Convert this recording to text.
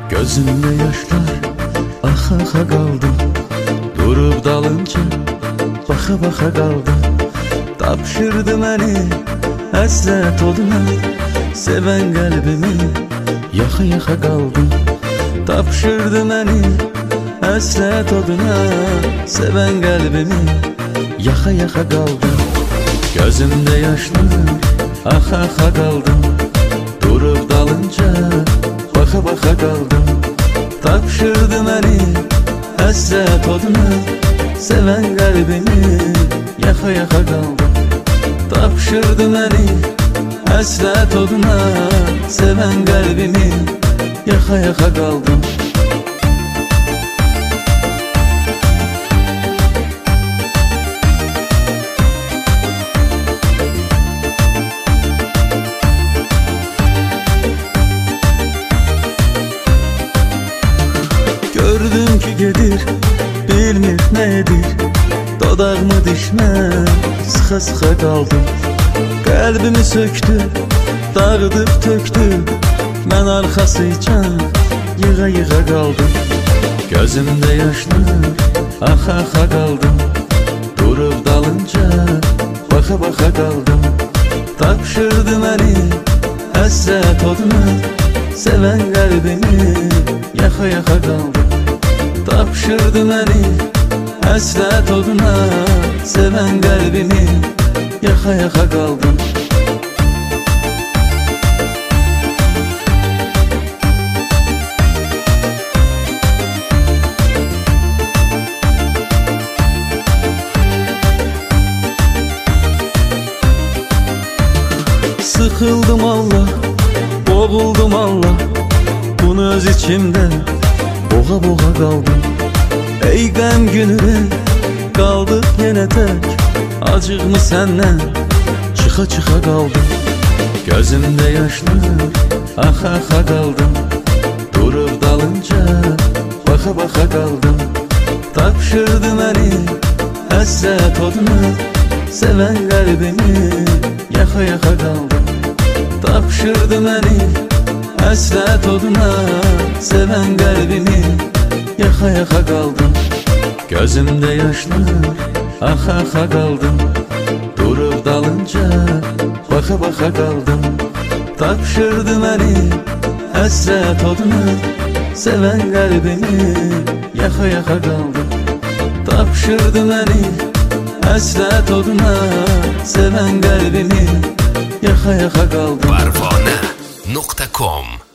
Gözümde yaşlar axa qaldım. Durub dalınca baxa qaldım. Tapşırdı məni həsrət oduna, sevən qəlbimi yaxa qaldım. Tapşırdı məni həsrət oduna, sevən qəlbimi yaxa qaldım. Gözümdə yaşlar axa qaldım. Durub dalınca baxa qaldım. Tapşırdı məni həsrət oduna, sevən qəlbimi yaxa qaldım. Tapşırdı məni həsrət oduna, sevən qəlbimi yaxa qaldım. Gördüm ki gedir, bilmir nədir, dodağımı dişmə sıxa qaldım. Qəlbimi söktü, dağıdıb töktü, mən arxasıcan yığa qaldım. Gözümdə yaşlar axa qaldım. Durub dalınca baxa qaldım. Tapşırdı məni həsrət oduna, sevən qəlbimi yaxa qaldım. Tapşırdı məni həsrət oduna, sevən qəlbimi yaxa qaldım. Sıxıldım Allah, boğuldum Allah, bunu öz içimdə boğa qaldım. Ey qəm günü qaldıq yenə tək, acığımı səndən çıxa qaldım. Gözümdə yaşlar axa qaldım. Durub dalınca baxa qaldım. Tapşırdı məni həsrət oduna, sevən qəlbimi yaxa qaldım. Tapşırdı məni həsrət oduna, sevən qəlbimi yaxa qaldım. Gözümdə yaşlar axa qaldım. Durub dalınca baxa qaldım. Tapşırdı məni həsrət oduna, sevən qəlbimi yaxa qaldım. Tapşırdı məni həsrət oduna, sevən qəlbimi yaxa qaldım. Varvana.com